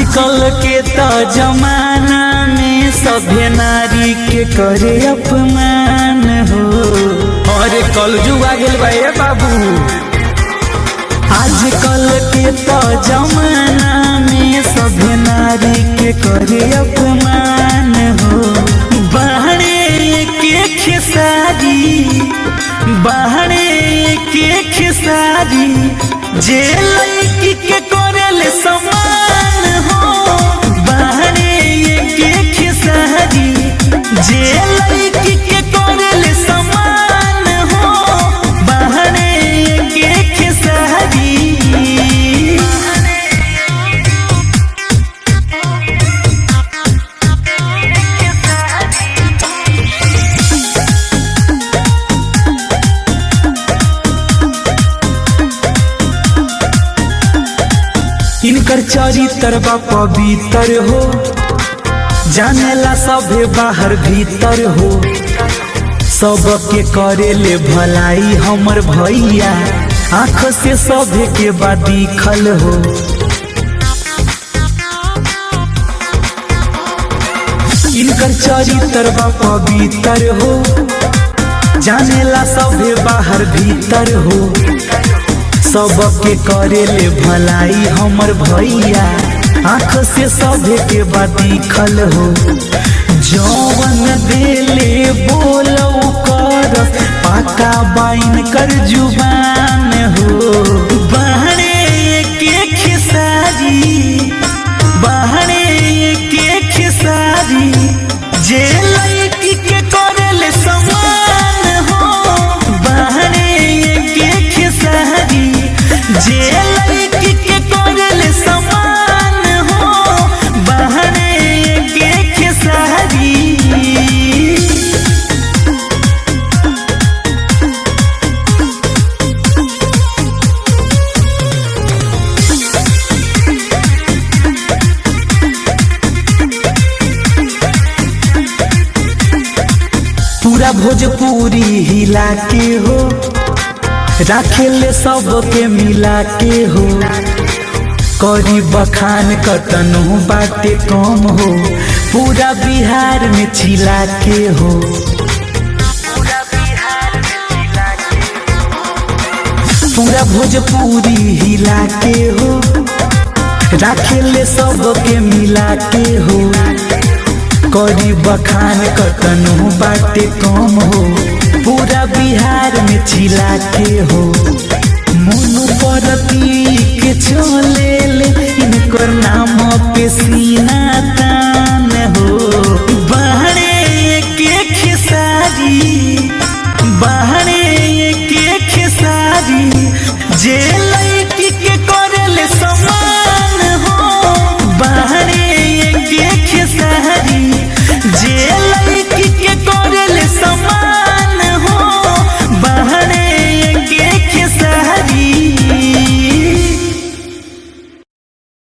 आजकल के तो जमाना में सभ्य नारी के करे अपमान हो। अरे कल जुआ गेल बा बाबू। आजकल के तो जमाना में सभ्य नारी के करे अपमान हो। बहरे के खेसारी बहरे के खेसारी जे लड़की के करेले समान हो। बहरे के खेसारी जे लड़की के करेले समान हो। बहरे के खेसारी इनकर चरित्र बा पवित्र हो। जानेला सभे बाहर भीतर हो। सबके करेले भलाई हमर भैया आँख से सभे के बा दिखल हो। इनकर चरित्र बा पवित्र हो। जानेला सभे बाहर भीतर हो। सबके करेले भलाई हमर भैया आँख से सभे के बा दिखल हो। जौवन देले बोलो कर पाका बाइन कर जुबान हो। बहरे के खेसारी बहरे के खेसारी जे लड़की के करेले समान हो। बहरे के खेसारी जे लड़की के करेले समान हो। बहरे के खेसारी पूरा भोजपुरी हिला के हो। राखेले सबके मिला के हो। करी बखान कतनो बाटे कम हो। पूरा बिहार में चिल्ला के हो। पूरा भोजपुरी हिला के हो। राखेले सबके मिला के हो। करी बखान कतनो बाटे कम हो। पूरा बिहार में चिल्ला के हो। मुनु परती के चले ले इनकर नाम पे सीना ता